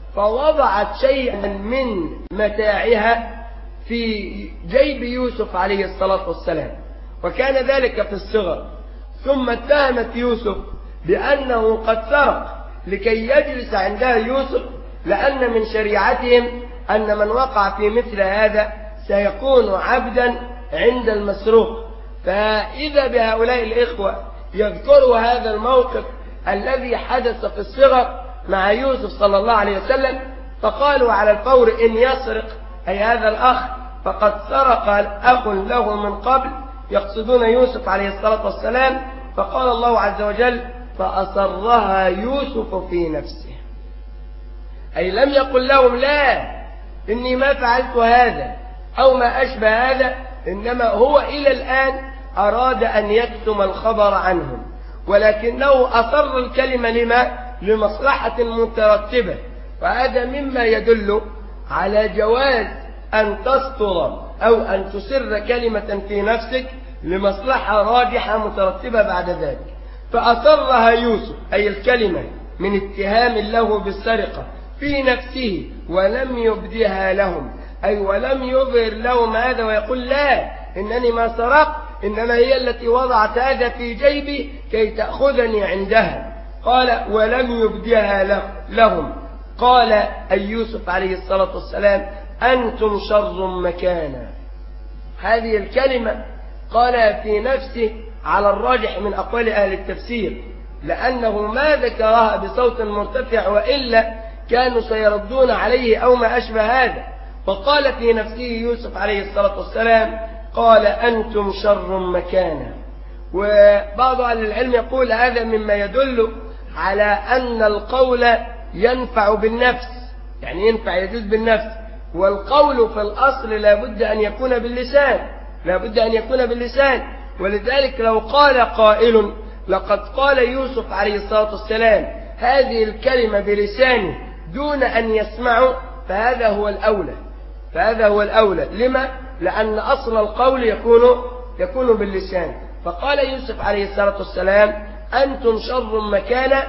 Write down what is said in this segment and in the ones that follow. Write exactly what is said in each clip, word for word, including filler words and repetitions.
فوضعت شيئا من متاعها في جيب يوسف عليه الصلاة والسلام، وكان ذلك في الصغر. ثم اتهمت يوسف بأنه قد سرق لكي يجلس عندها يوسف، لأن من شريعتهم أن من وقع في مثل هذا سيكون عبدا عند المسروق. فإذا بهؤلاء الإخوة يذكروا هذا الموقف الذي حدث في الصغر مع يوسف صلى الله عليه وسلم، فقالوا على الفور إن يسرق أي هذا الأخ فقد سرق أخ له من قبل، يقصدون يوسف عليه الصلاة والسلام. فقال الله عز وجل فأصرها يوسف في نفسه، أي لم يقل لهم لا إني ما فعلت هذا أو ما أشبه هذا، إنما هو إلى الآن أراد أن يكتم الخبر عنهم، ولكنه أصر الكلمة لما؟ لمصلحة مترتبة. وهذا مما يدل على جواز أن تستر أو أن تسر كلمة في نفسك لمصلحة راجحة مترتبة بعد ذلك. فأصرها يوسف أي الكلمة من اتهام له بالسرقة في نفسه ولم يبدها لهم، أي ولم يظهر لهم هذا ويقول لا إنني ما سرقت، إنما هي التي وضعت هذا في جيبي كي تأخذني عندها. قال ولم يبدها لهم. قال أي يوسف عليه الصلاة والسلام أنتم شر مكانا. هذه الكلمة قال في نفسه على الراجح من أقوال أهل التفسير، لأنه ما ذكرها بصوت مرتفع وإلا كانوا سيردون عليه أو ما أشبه هذا. فقال في نفسه يوسف عليه الصلاة والسلام قال أنتم شر مكانا. وبعض أهل العلم يقول هذا مما يدل على أن القول ينفع بالنفس، يعني ينفع يجوز بالنفس، والقول في الأصل لابد أن يكون باللسان، لابد أن يكون باللسان. ولذلك لو قال قائل لقد قال يوسف عليه الصلاة والسلام هذه الكلمة بلسانه دون أن يسمعوا، فهذا هو الأولى، فهذا هو الأولى. لما؟ لأن أصل القول يكون يكون باللسان. فقال يوسف عليه الصلاة والسلام أنتم شر مكانا.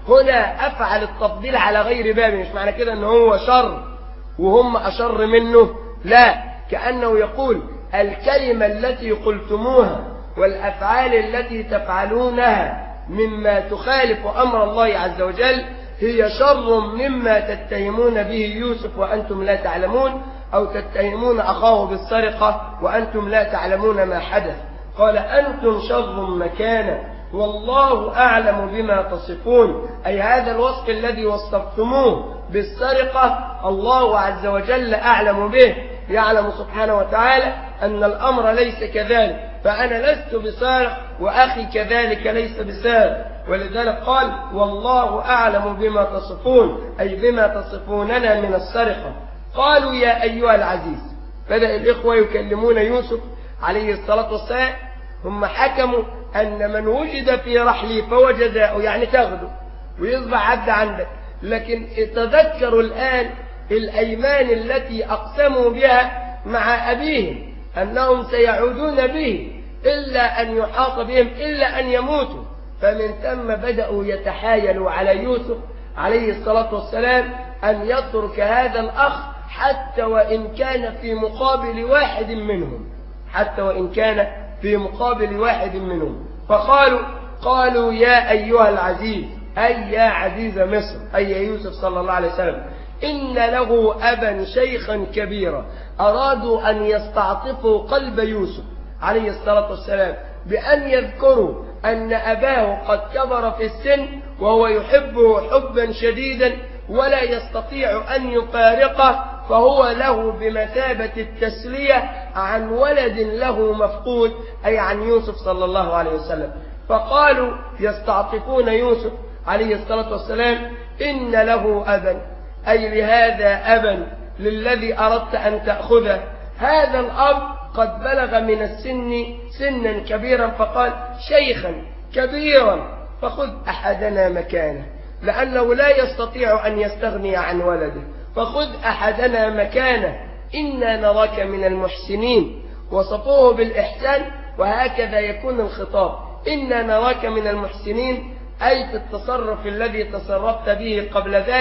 هنا أفعل التفضيل على غير باب، مش معنى كده أنه هو شر وهم أشر منه، لا، كأنه يقول الكلمة التي قلتموها والأفعال التي تفعلونها مما تخالف أمر الله عز وجل هي شر مما تتهمون به يوسف وأنتم لا تعلمون، أو تتهمون أخاه بالسرقة وأنتم لا تعلمون ما حدث. قال أنتم شر مكانا والله أعلم بما تصفون، أي هذا الوصف الذي وصفتموه بالسرقة الله عز وجل أعلم به، يعلم سبحانه وتعالى أن الأمر ليس كذلك، فأنا لست بسارق وأخي كذلك ليس بسارق. ولذلك قال والله أعلم بما تصفون، أي بما تصفوننا من السرقة. قالوا يا أيها العزيز. بدأ الإخوة يكلمون يوسف عليه الصلاة والسلام، هم حكموا أن من وجد في رحلي فوجزاء، يعني تاخده ويصبح عبد عندك. لكن تذكروا الآن الأيمان التي أقسموا بها مع أبيهم أنهم سيعودون به إلا أن يحاط بهم إلا أن يموتوا. فمن ثم بدأوا يتحايلوا على يوسف عليه الصلاة والسلام أن يترك هذا الأخ حتى وإن كان في مقابل واحد منهم، حتى وإن كان في مقابل واحد منهم. فقالوا قالوا يا أيها العزيز، أي يا عزيز مصر، أي يا يوسف صلى الله عليه وسلم، إن له أبا شيخا كبيرا. أرادوا أن يستعطفوا قلب يوسف عليه الصلاة والسلام بأن يذكروا أن أباه قد كبر في السن وهو يحبه حبا شديدا ولا يستطيع أن يفارقه، فهو له بمثابة التسلية عن ولد له مفقود، أي عن يوسف صلى الله عليه وسلم. فقالوا يستعطفون يوسف عليه الصلاة والسلام إن له أبا، أي لهذا أبا للذي أردت أن تأخذه، هذا الأب قد بلغ من السن سنا كبيرا، فقال شيخا كبيرا فخذ أحدنا مكانه، لأنه لا يستطيع أن يستغني عن ولده، فخذ أحدنا مكانه إنا نراك من المحسنين. وصفوه بالإحسان، وهكذا يكون الخطاب، إنا نراك من المحسنين، أي في التصرف الذي تصرفت به قبل ذلك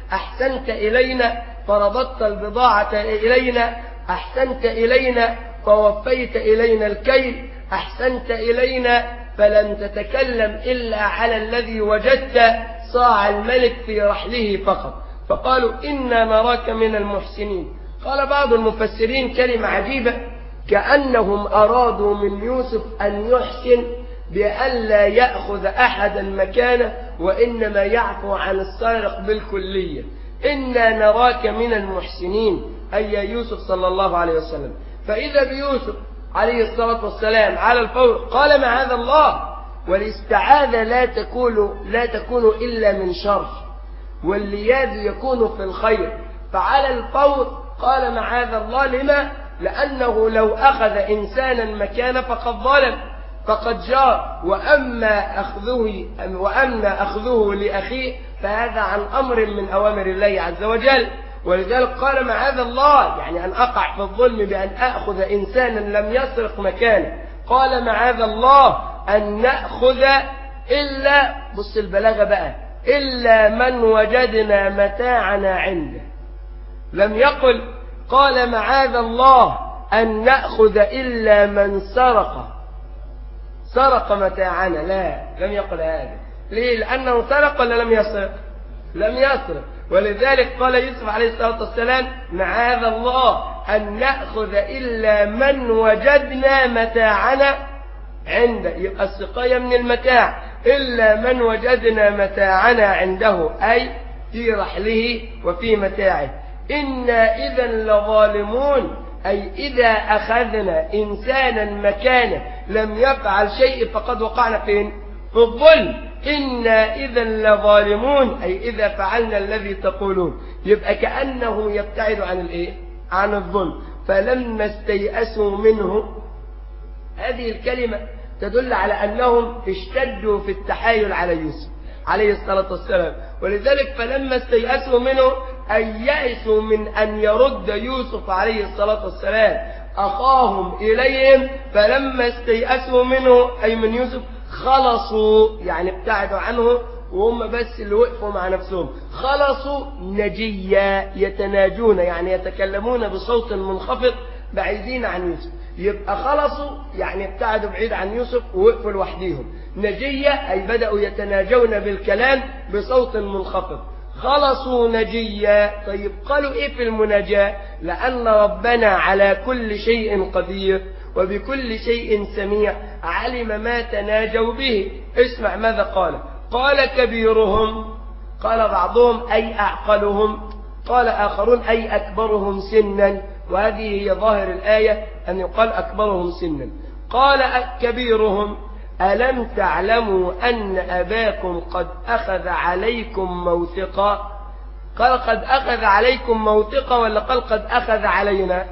أحسنت إلينا فربطت البضاعة إلينا، أحسنت إلينا فوفيت إلينا الكيل، أحسنت إلينا فلن تتكلم إلا على الذي وجدت صاع الملك في رحله فقط. فقالوا إنا نراك من المحسنين. قال بعض المفسرين كلمة عجيبة، كأنهم أرادوا من يوسف أن يحسن بألا يأخذ أحدا مكانه، وإنما يعفو عن السارق بالكلية. إنا نراك من المحسنين، أي يوسف صلى الله عليه وسلم. فإذا بيوسف عليه الصلاة والسلام على الفور قال معاذ الله، والاستعاذة لا تكون لا تكون إلا من شر، واللياذ يكون في الخير. فعلى الفور قال معاذ الله. لما؟ لأنه لو أخذ إنسانا مكانه فقد ظلم، فقد جار. وأما أخذه وأما أخذه لأخيه فهذا عن أمر من أوامر الله عز وجل. ولذلك قال معاذ الله، يعني أن أقع في الظلم بأن أخذ إنسانا لم يسرق مكانه. قال معاذ الله أن نأخذ إلا، بص البلاغة بقى، إلا من وجدنا متاعنا عنده. لم يقل قال معاذ الله أن نأخذ إلا من سرق سرق متاعنا، لا، لم يقل هذا. ليه؟ لأنه سرق ولا لم يسرق؟ لم يسرق. ولذلك قال يوسف عليه الصلاة والسلام معاذ الله أن نأخذ إلا من وجدنا متاعنا عنده. يبقى السقاية من المتاع، إلا من وجدنا متاعنا عنده، أي في رحله وفي متاعه. إنا إذا لظالمون، أي إذا أخذنا إنسانا مكانه لم يفعل شيء فقد وقعنا فين؟ في الظلم. إنا إذا لظالمون، أي إذا فعلنا الذي تقولون. يبقى كأنه يبتعد عن الإيه؟ عن الظلم. فلما استيأسوا منه، هذه الكلمة تدل على أنهم اشتدوا في التحايل على يوسف عليه الصلاة والسلام. ولذلك فلما استيأسوا منه أي يأسوا من أن يرد يوسف عليه الصلاة والسلام أخاهم إليهم. فلما استيأسوا منه أي من يوسف خلصوا، يعني ابتعدوا عنه وهم بس اللي وقفوا مع نفسهم. خلصوا نجيا، يتناجون يعني يتكلمون بصوت منخفض بعيدين عن يوسف. يبقى خلصوا يعني ابتعدوا بعيد عن يوسف ووقفوا لوحديهم. نجيا أي بدأوا يتناجون بالكلام بصوت منخفض. خلصوا نجيا. طيب قالوا إيه في المناجاة؟ لأن ربنا على كل شيء قدير وبكل شيء سميع، علم ما تناجوا به. اسمع ماذا قال. قال كبيرهم، قال بعضهم أي أعقلهم، قال آخرون أي أكبرهم سنا، وهذه هي ظاهر الآية أن يقال أكبرهم سنا. قال كبيرهم ألم تعلموا أن أباكم قد أخذ عليكم موثقا؟ قال قد أخذ عليكم موثقا ولا قال قد أخذ علينا؟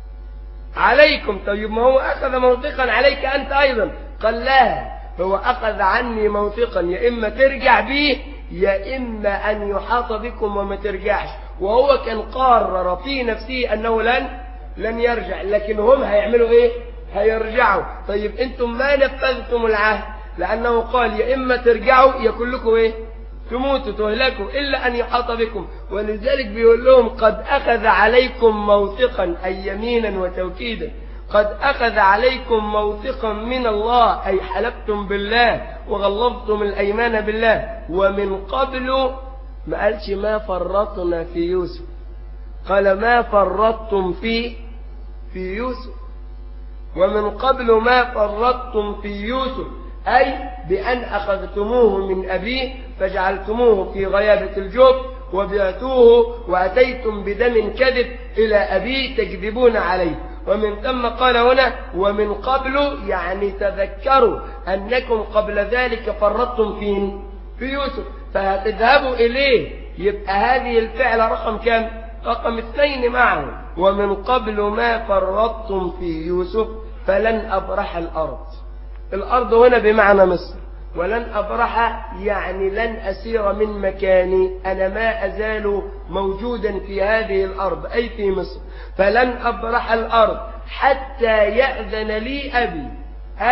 عليكم. طيب ما هو أخذ موثقا عليك أنت أيضا. قال لا، هو أخذ عني موثقا، يا إما ترجع به يا إما أن يحاط بكم وما ترجعش. وهو كان قرر في نفسه أنه لن لن يرجع، لكن هم هيعملوا إيه؟ هيرجعوا. طيب أنتم ما نفذتم العهد، لأنه قال يا إما ترجعوا يا كلكم إيه؟ تموتوا تهلكوا إلا أن يحاط بكم. ولذلك بيقول لهم قد أخذ عليكم موثقا، أي يمينا وتوكيدا. قد أخذ عليكم موثقا من الله، أي حلفتم بالله وغلظتم الأيمان بالله. ومن قبل ما قالش ما فرطنا في يوسف، قال ما فرطتم في في يوسف. ومن قبل ما فرطتم في يوسف، أي بأن أخذتموه من أبيه فجعلتموه في غيابة الجب وبعتوه وأتيتم بدم كذب إلى أبيه تكذبون عليه. ومن ثم قال هنا ومن قبل، يعني تذكروا أنكم قبل ذلك فرطتم فين؟ في يوسف، فهتذهبوا إليه. يبقى هذه الفعل رقم كم؟ رقم اثنين معه. ومن قبل ما فرطتم في يوسف فلن أبرح الأرض. الأرض هنا بمعنى مصر. ولن أبرح يعني لن أسير من مكاني، أنا ما أزال موجودا في هذه الأرض أي في مصر. فلن أبرح الأرض حتى يأذن لي أبي، أي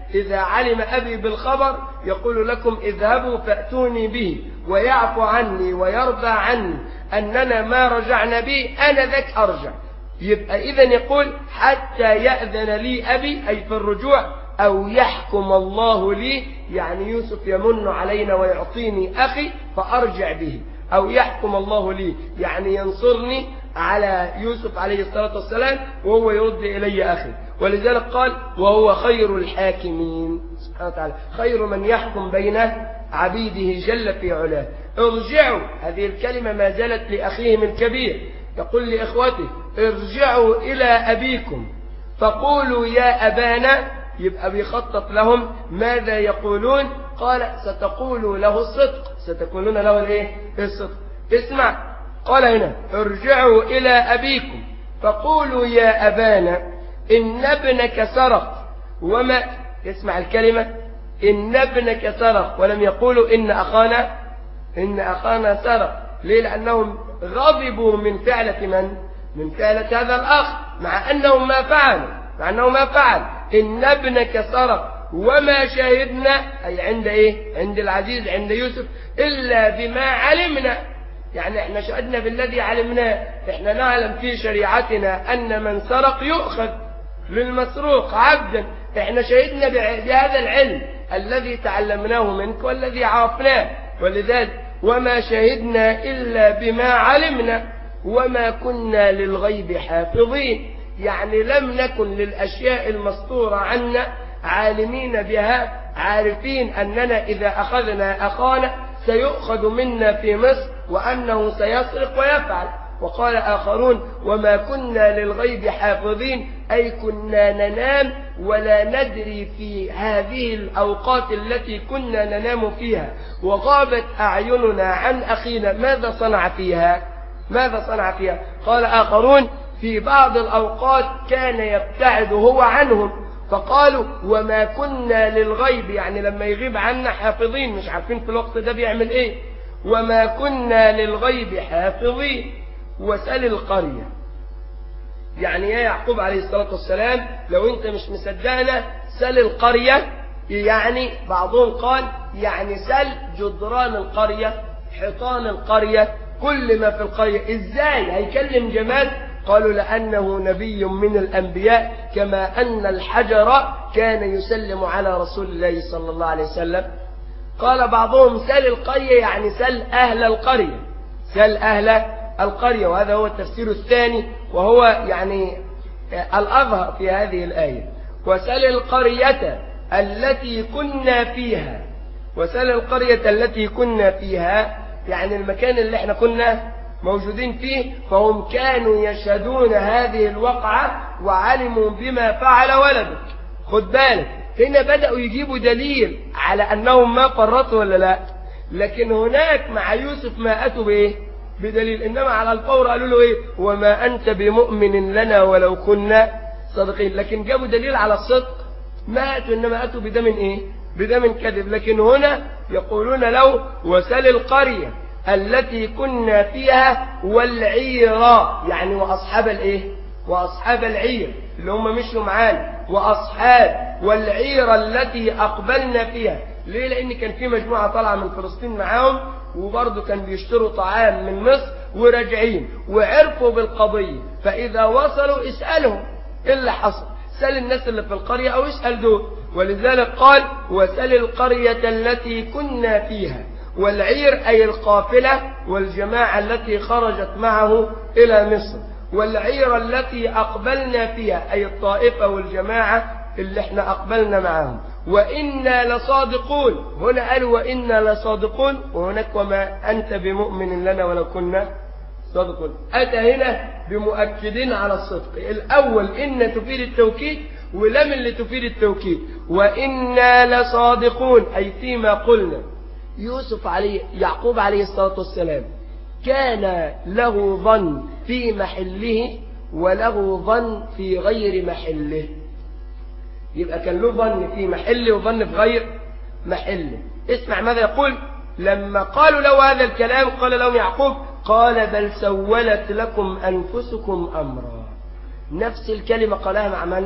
إذا علم أبي بالخبر يقول لكم اذهبوا فأتوني به ويعفو عني ويرضى عني أننا ما رجعنا به أنا ذاك أرجع. يبقى إذن يقول حتى يأذن لي أبي أي في الرجوع أو يحكم الله لي، يعني يوسف يمن علينا ويعطيني أخي فأرجع به، أو يحكم الله لي يعني ينصرني على يوسف عليه الصلاة والسلام وهو يرد إلي أخي. ولذلك قال وهو خير الحاكمين سبحانه وتعالى، خير من يحكم بين عبيده جل في علاه. ارجعوا، هذه الكلمة ما زالت لأخيهم الكبير، يقول لإخوته ارجعوا إلى أبيكم فقولوا يا أبانا، يبقى بيخطط لهم ماذا يقولون. قال ستقولوا له الصدق، ستقولون له الايه؟ الصدق. اسمع، قال هنا ارجعوا إلى أبيكم فقولوا يا أبانا إن ابنك سرق وما، اسمع الكلمة، إن ابنك سرق، ولم يقولوا إن أخانا إن أخانا سرق. ليه؟ لأنهم غضبوا من فعلة من؟ من فعلة هذا الأخ، مع أنهم ما فعلوا، مع أنه ما فعل. إن ابنك سرق وما شاهدنا، أي عند إيه؟ عند العزيز عند يوسف، إلا بما علمنا، يعني احنا شهدنا بالذي علمناه، احنا نعلم في شريعتنا أن من سرق يؤخذ للمسروق عبدا، احنا شهدنا بهذا العلم الذي تعلمناه منك والذي عرفناه. ولذلك وما شهدنا إلا بما علمنا وما كنا للغيب حافظين، يعني لم نكن للأشياء المستورة عنا عالمين بها، عارفين أننا إذا أخذنا أخانا سيؤخذ منا في مصر وأنه سيسرق ويفعل. وقال آخرون وما كنا للغيب حافظين، أي كنا ننام ولا ندري في هذه الأوقات التي كنا ننام فيها وغابت أعيننا عن أخينا ماذا صنع فيها، ماذا صنع فيها. قال آخرون في بعض الأوقات كان يبتعد هو عنهم، فقالوا وما كنا للغيب، يعني لما يغيب عنا حافظين، مش عارفين في الوقت ده بيعمل ايه. وما كنا للغيب حافظين. وسأل القرية، يعني يا يعقوب عليه الصلاة والسلام لو انت مش مصدقنا سل القرية، يعني بعضهم قال يعني سل جدران القرية، حيطان القرية، كل ما في القرية. ازاي هيكلم جماد؟ قالوا لأنه نبي من الأنبياء، كما أن الحجر كان يسلم على رسول الله صلى الله عليه وسلم. قال بعضهم سل القرية يعني سل أهل القرية، سل أهل القرية، وهذا هو التفسير الثاني وهو يعني الأظهر في هذه الآية. وسل القرية التي كنا فيها، وسل القرية التي كنا فيها يعني المكان اللي احنا كنا موجودين فيه، فهم كانوا يشهدون هذه الوقعة وعلموا بما فعل ولدك. خد بالك هنا بدأوا يجيبوا دليل على أنهم ما فرطوا ولا لا، لكن هناك مع يوسف ما أتوا بإيه؟ بدليل. إنما على الفور قالوا له إيه؟ وما أنت بمؤمن لنا ولو كنا صادقين. لكن جابوا دليل على الصدق ما أتوا، إنما أتوا بدم إيه؟ بدم كذب. لكن هنا يقولون له وسل القرية التي كنا فيها والعيرة، يعني وأصحاب الإيه؟ وأصحاب العير اللي هم مشوا معانا، وأصحاب والعيرة التي أقبلنا فيها. ليه؟ لأن كان في مجموعة طالعة من فلسطين معاهم، وبرضه كان بيشتروا طعام من مصر وراجعين وعرفوا بالقضية، فإذا وصلوا اسألهم إيه اللي حصل، سأل الناس اللي في القرية أو اسأل دول. ولذلك قال وسأل القرية التي كنا فيها، والعير أي القافلة والجماعة التي خرجت معه إلى مصر، والعير التي أقبلنا فيها أي الطائفة والجماعة اللي احنا أقبلنا معهم. وإنا لصادقون، هنا قالوا وإنا لصادقون، وهناك وما أنت بمؤمن لنا ولو كنا صادقون. أتى هنا بمؤكدين على الصدق. الأول إن تفيد التوكيد، ولم اللي تفيد التوكيد. وإنا لصادقون أي فيما قلنا. يوسف عليه يعقوب عليه الصلاة والسلام كان له ظن في محله وله ظن في غير محله. يبقى كان له ظن في محله وظن في غير محله. اسمع ماذا يقول لما قالوا له هذا الكلام. قال لهم يعقوب قال بل سولت لكم أنفسكم أمرا. نفس الكلمة قالها مع من؟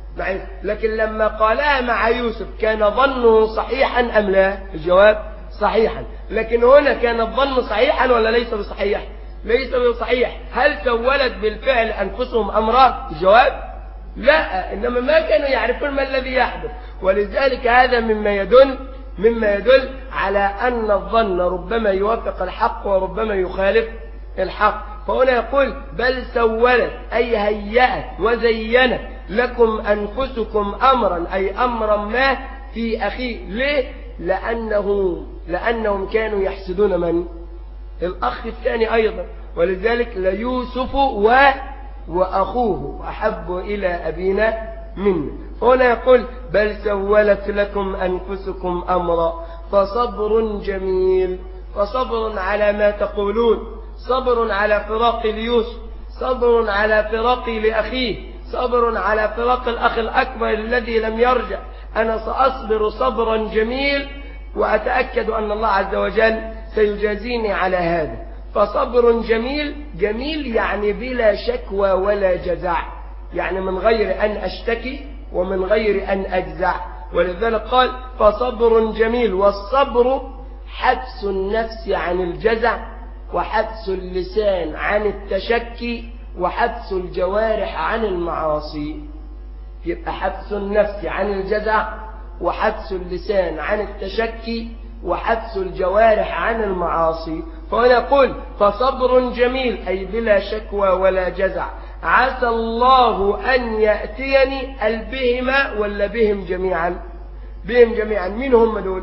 ضعيف. لكن لما قالها مع يوسف كان ظنه صحيحا أم لا؟ الجواب صحيحا. لكن هنا كان الظن صحيحا ولا ليس بصحيح؟ ليس بصحيح. هل سولت بالفعل أنفسهم أمرا؟ الجواب لا، إنما ما كانوا يعرفون ما الذي يحدث. ولذلك هذا مما يدل مما يدل على أن الظن ربما يوافق الحق وربما يخالف الحق. فهنا يقول بل سولت أي هيأت وزينت لكم أنفسكم أمرا، أي أمرا ما في أخيه. ليه؟ لأنه لأنهم كانوا يحسدون من؟ الأخ الثاني أيضا. ولذلك ليوسف و وأخوه أحب إلى أبينا منا. هنا يقول بل سولت لكم أنفسكم أمرا فصبر جميل. فصبر على ما تقولون، صبر على فراق ليوسف، صبر على فراق لأخيه، صبر على فراق الأخ الأكبر الذي لم يرجع. أنا سأصبر صبرا جميل وأتأكد أن الله عز وجل سيجازيني على هذا. فصبر جميل، جميل يعني بلا شكوى ولا جزع، يعني من غير أن أشتكي ومن غير أن أجزع. ولذلك قال فصبر جميل. والصبر حبس النفس عن الجزع، وحبس اللسان عن التشكي، وحبس الجوارح عن المعاصي. يبقى حبس النفس عن الجزع، وحبس اللسان عن التشكي، وحبس الجوارح عن المعاصي. فهنا يقول فصبر جميل أي بلا شكوى ولا جزع. عسى الله أن يأتيني بهما ولا بهم جميعا؟ بهم جميعا. مين هم دول؟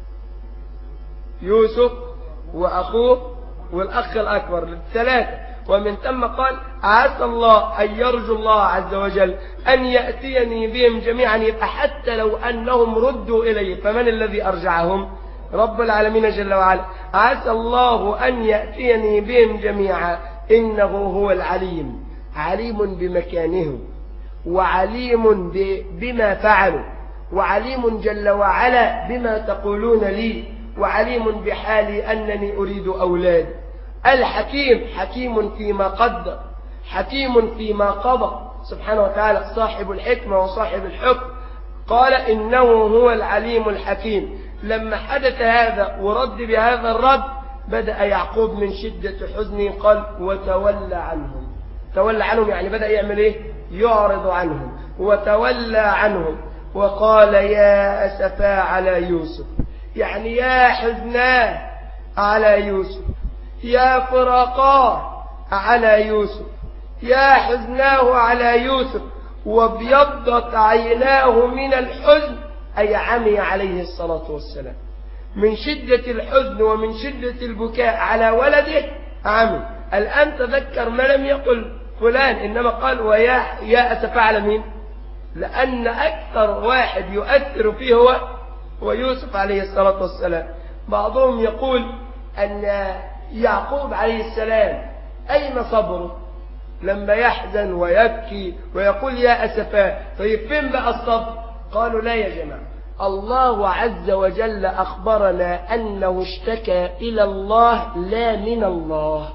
يوسف وأخوه والأخ الأكبر الثلاثة. ومن ثم قال عسى الله أن يرجو الله عز وجل أن يأتيني بهم جميعا. يبقى حتى لو أنهم ردوا إلي فمن الذي أرجعهم؟ رب العالمين جل وعلا. عسى الله أن يأتيني بهم جميعا إنه هو العليم، عليم بمكانهم، وعليم بما فعلوا، وعليم جل وعلا بما تقولون لي، وعليم بحالي أنني أريد أولاد. الحكيم حكيم فيما قدر، حكيم فيما قضى سبحانه وتعالى، صاحب الحكمة وصاحب الحكم. قال إنه هو العليم الحكيم. لما حدث هذا ورد بهذا الرد بدأ يعقوب من شدة حزنه قال وتولى عنهم. تولى عنهم يعني بدأ يعمل ايه؟ يعرض عنهم. وتولى عنهم وقال يا أسفا على يوسف، يعني يا حزناه على يوسف، يا فراقاه على يوسف، يا حزناه على يوسف. وابيضت عيناه من الحزن، أي عمي عليه الصلاة والسلام من شدة الحزن ومن شدة البكاء على ولده عمي. الآن تذكر ما لم يقل فلان، إنما قال ويا يا أسف على مين؟ لأن أكثر واحد يؤثر فيه هو ويوسف عليه الصلاة والسلام. بعضهم يقول أن يعقوب عليه السلام أين صبره لما يحزن ويبكي ويقول يا أسفا؟ طيب فين بقى الصبر؟ قالوا لا يا جماعة، الله عز وجل أخبرنا أنه اشتكى إلى الله لا من الله.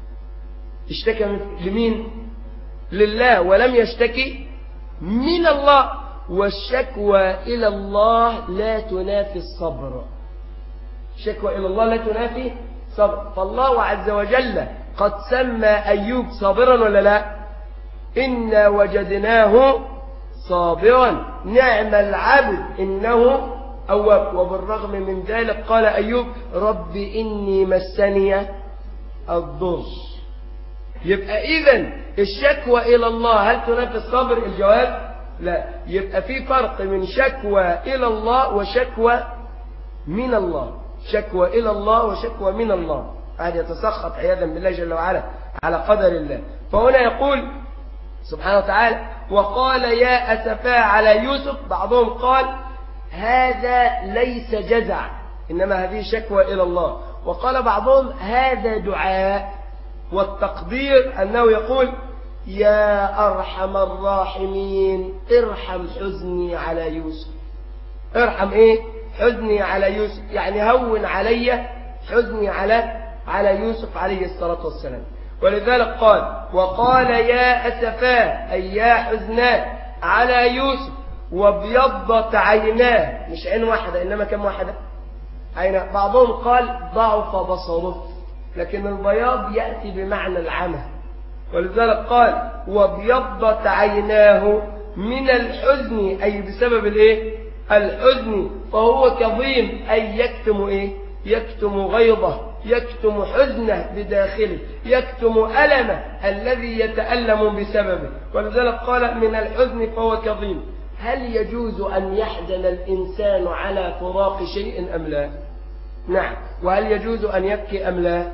اشتكى لمين؟ لله، ولم يشتكي من الله. والشكوى إلى الله لا تنافي الصبر. الشكوى إلى الله لا تنافي صبر. فالله عز وجل قد سمى أيوب صابرا ولا لا؟ إنا وجدناه صابرا نعم العبد إنه أواب. وبالرغم من ذلك قال أيوب رب إني مسني الضر. يبقى إذن الشكوى إلى الله هل تنافي الصبر؟ الجواب لا. يبقى في فرق من شكوى إلى الله وشكوى من الله. شكوى إلى الله وشكوى من الله، هذا يتسخط عياذا بالله جل وعلا على قدر الله. فهنا يقول سبحانه وتعالى وقال يا أسفا على يوسف. بعضهم قال هذا ليس جزع إنما هذه شكوى إلى الله. وقال بعضهم هذا دعاء، والتقدير أنه يقول يا أرحم الراحمين ارحم حزني على يوسف. ارحم إيه؟ حزني على يوسف، يعني هون علي حزني على على يوسف عليه الصلاة والسلام. ولذلك قال وقال يا أسفا أي يا حزنا على يوسف وابيضت عيناه، مش عين واحدة إنما كم واحدة عيناه. بعضهم قال ضعف بصره، لكن البياض يأتي بمعنى العمى، ولذلك قال وابيضت عيناه من الحزن، أي بسبب الايه الحزن، فهو كظيم، أي يكتم ايه يكتم غيظه، يكتم حزنه بداخله، يكتم ألمه الذي يتألم بسببه، ولذلك قال من الحزن فهو كظيم. هل يجوز أن يحزن الإنسان على فراق شيء أم لا؟ نعم. وهل يجوز أن يبكي أم لا؟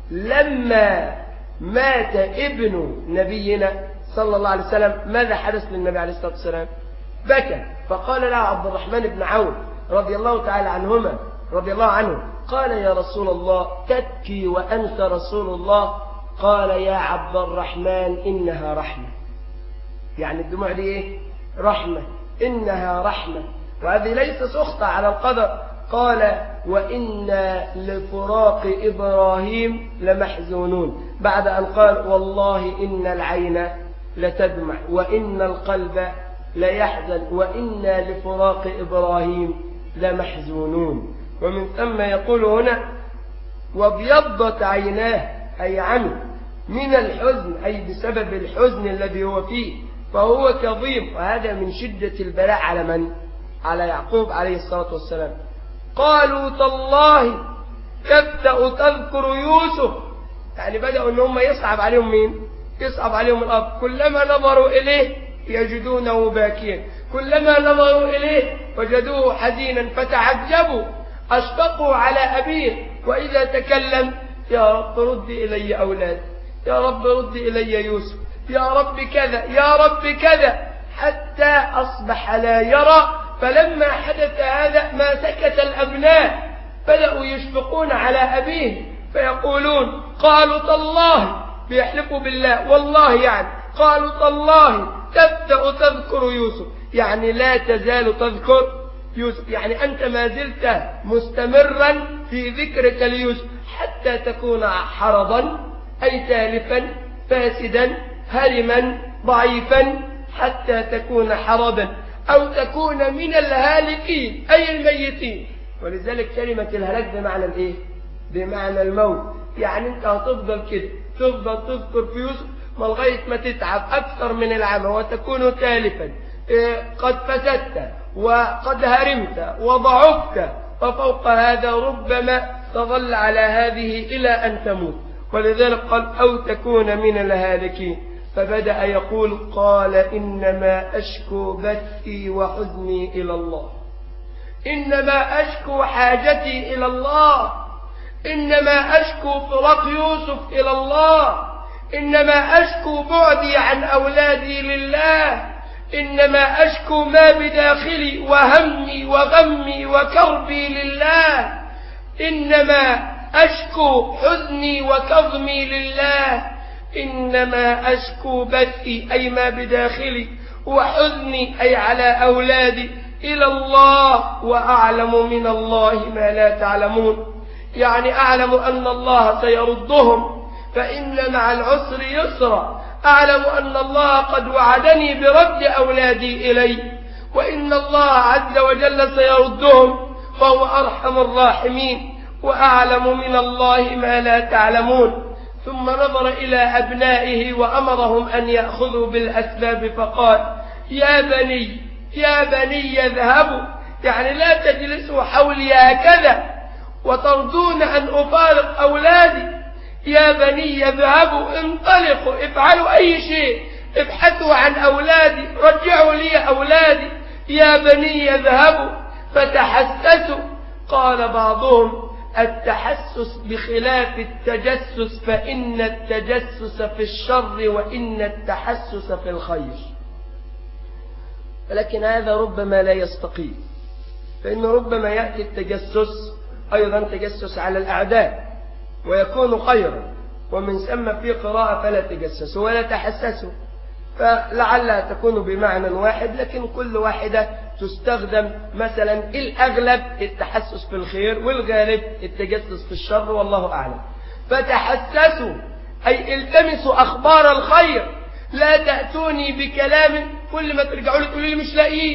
لما مات ابن نبينا صلى الله عليه وسلم ماذا حدث للنبي عليه الصلاة والسلام؟ بكى، فقال له عبد الرحمن بن عوف رضي الله تعالى عنهما رضي الله عنه، قال يا رسول الله تبكي وأنت رسول الله؟ قال يا عبد الرحمن إنها رحمة. يعني الدموع دي إيه؟ رحمة، إنها رحمة، وهذه ليس سخطة على القدر. قال وإنا لفراق إبراهيم لمحزونون، بعد أن قال والله إن العين لتدمع وإن القلب ليحزن وإنا لفراق إبراهيم لمحزونون. ومن ثم يقول هنا وابيضت عيناه، أي عنه من الحزن، أي بسبب الحزن الذي هو فيه، فهو كظيم، وهذا من شدة البلاء على من؟ على يعقوب عليه الصلاة والسلام. قالوا تالله تبدأ تذكر يوسف، يعني بدأوا ان هم يصعب عليهم مين؟ يصعب عليهم الأب، كلما نظروا إليه يجدونه باكيا، كلما نظروا إليه وجدوه حزينا فتعجبوا، أشفقوا على أبيه، وإذا تكلم يا رب رد إلي أولاد، يا رب رد إلي يوسف، يا رب كذا، يا رب كذا، حتى أصبح لا يرى. فلما حدث هذا ما سكت الأبناء، بدأوا يشفقون على أبيه فيقولون قالوا تالله، بيحلفوا بالله والله، يعني قالوا تالله تبدأ تذكر يوسف، يعني لا تزال تذكر يوسف، يعني أنت ما زلت مستمرا في ذكرك ليوسف حتى تكون حرضا، أي تالفا فاسدا هرما ضعيفا، حتى تكون حرضا أو تكون من الهالكين أي الميتين. ولذلك كلمة الهلاك بمعنى الإيه؟ بمعنى الموت، يعني أنت هتفضل كده تفضل تذكر في يوسف ما لغاية ما تتعب أكثر من العمى وتكون تالفا، قد فسدت وقد هرمت وضعفت، وفوق هذا ربما تظل على هذه إلى أن تموت. ولذلك قال أو تكون من الهالكين. فبدأ يقول قال إنما أشكو بثي وحزني إلى الله، إنما أشكو حاجتي إلى الله، إنما أشكو فراق يوسف إلى الله، إنما أشكو بعدي عن أولادي لله، إنما أشكو ما بداخلي وهمي وغمي وكربي لله، إنما أشكو حزني وكظمي لله، إنما أشكو بثي أي ما بداخلي وحزني أي على أولادي إلى الله، وأعلم من الله ما لا تعلمون. يعني أعلم أن الله سيردهم، فإن مع العسر يسرا، أعلم أن الله قد وعدني برد أولادي إلي، وإن الله عز وجل سيردهم، فهو أرحم الراحمين، وأعلم من الله ما لا تعلمون. ثم نظر إلى أبنائه وأمرهم أن يأخذوا بالأسباب، فقال يا بني يا بني اذهبوا، يعني لا تجلسوا حولي هكذا وترضون أن أفارق أولادي، يا بني اذهبوا انطلقوا افعلوا أي شيء، ابحثوا عن أولادي، رجعوا لي أولادي، يا بني اذهبوا فتحسسوا. قال بعضهم التحسس بخلاف التجسس، فإن التجسس في الشر وإن التحسس في الخير، ولكن هذا ربما لا يستقيم، فإن ربما يأتي التجسس أيضا تجسس على الأعداء ويكون خيرا، ومن ثم في قراءة فلا تجسسوا ولا تحسسوا، فلعلها تكون بمعنى واحد، لكن كل واحدة تستخدم. مثلا الأغلب التحسس في الخير، والغالب التجسس في الشر، والله أعلم. فتحسسوا أي التمسوا أخبار الخير، لا تأتوني بكلام كل ما ترجعوا لي تقولوا لي مش لاقيين،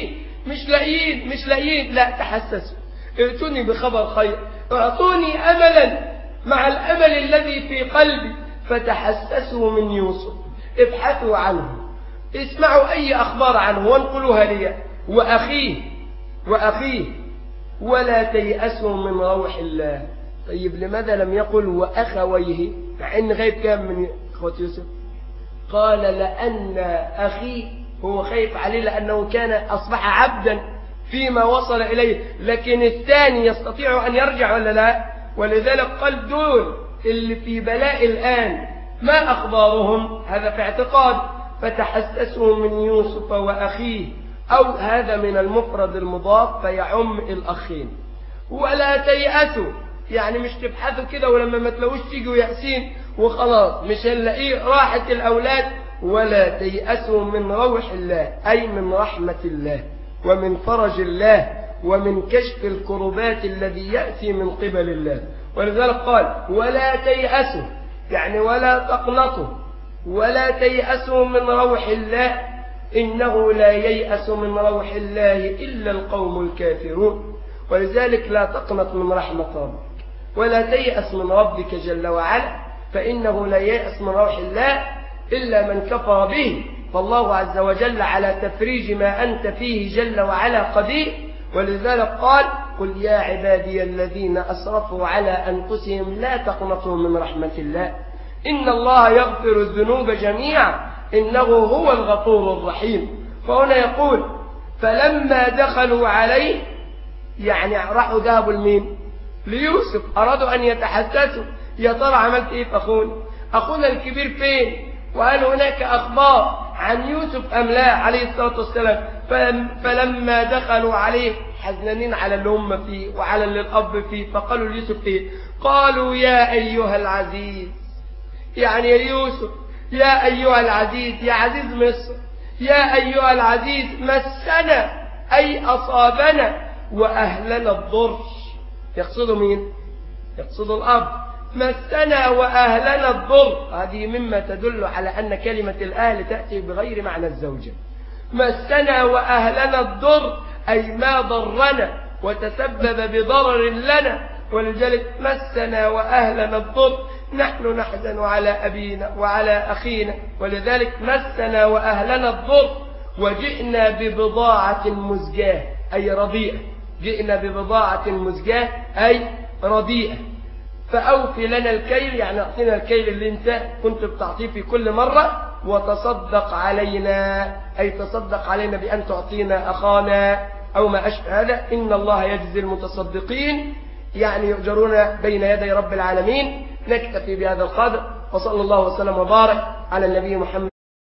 مش لاقيين مش لاقيين لا تحسسوا، ائتوني بخبر خير، اعطوني أملا مع الأمل الذي في قلبي، فتحسسوا من يوسف، ابحثوا عنه، اسمعوا أي أخبار عنه وانقلوها لي، وأخيه وأخيه ولا تيأسوا من روح الله. طيب لماذا لم يقل وأخويه مع أن غيب كام من أخوة يوسف؟ قال لأن أخيه هو خايف عليه لأنه كان أصبح عبدا فيما وصل إليه، لكن الثاني يستطيع أن يرجع ولا لا؟ ولذلك قال دول اللي في بلاء الآن ما أخبارهم؟ هذا في اعتقاد. فتحسسوا من يوسف وأخيه، أو هذا من المفرد المضاف فيعم الأخين. ولا تيأسوا يعني مش تبحثوا كده ولما ما تلاقوش تيجوا يأسين وخلاص مش هنلاقيه راحة الأولاد. ولا تيأسوا من روح الله أي من رحمة الله ومن فرج الله ومن كشف الكربات الذي يأتي من قبل الله. ولذلك قال ولا تيأسوا يعني ولا تقنطوا، ولا تيأسوا من روح الله إنه لا ييأس من روح الله إلا القوم الكافرون. ولذلك لا تقنط من رحمة ربك ولا تيأس من ربك جل وعلا، فإنه لا ييأس من روح الله إلا من كفر به، فالله عز وجل على تفريج ما أنت فيه جل وعلا قدير. ولذلك قال قل يا عبادي الذين أسرفوا على أنفسهم لا تقنطوا من رحمة الله إن الله يغفر الذنوب جميعا إنه هو الغفور الرحيم. فهنا يقول فلما دخلوا عليه يعني راحوا ذهبوا لمين؟ ليوسف، أرادوا أن يتحسسوا يا ترى عملت إيه في أخونا؟ أخونا الكبير فين؟ وهل هناك أخبار عن يوسف أم لا عليه الصلاة والسلام؟ فلما دخلوا عليه حزنانين على اللي هم فيه وعلى اللي الأب فيه، فقالوا ليوسف إيه؟ قالوا يا أيها العزيز، يعني يا يوسف يا أيها العزيز يا عزيز مصر، يا أيها العزيز مسنا أي أصابنا وأهلنا الضر. يقصدوا مين؟ يقصدوا الأب. مسنا وأهلنا الضر، هذه مما تدل على أن كلمة الأهل تأتي بغير معنى الزوجة. مسنا وأهلنا الضر أي ما ضرنا وتسبب بضرر لنا، ولذلك مسنا وأهلنا الضر نحن نحزن على أبينا وعلى أخينا، ولذلك مسنا وأهلنا الضر وجئنا ببضاعة مزجاة أي رديئة، جئنا ببضاعة مزجاة أي رديئة، فأوفي لنا الكيل يعني أعطينا الكيل اللي انت كنت بتعطيه في كل مرة، وتصدق علينا أي تصدق علينا بأن تعطينا أخانا أو ما أشبه هذا، إن الله يجزي المتصدقين يعني يؤجرون بين يدي رب العالمين. نكتفي بهذا القدر، وصلى الله وسلم وبارك على النبي محمد.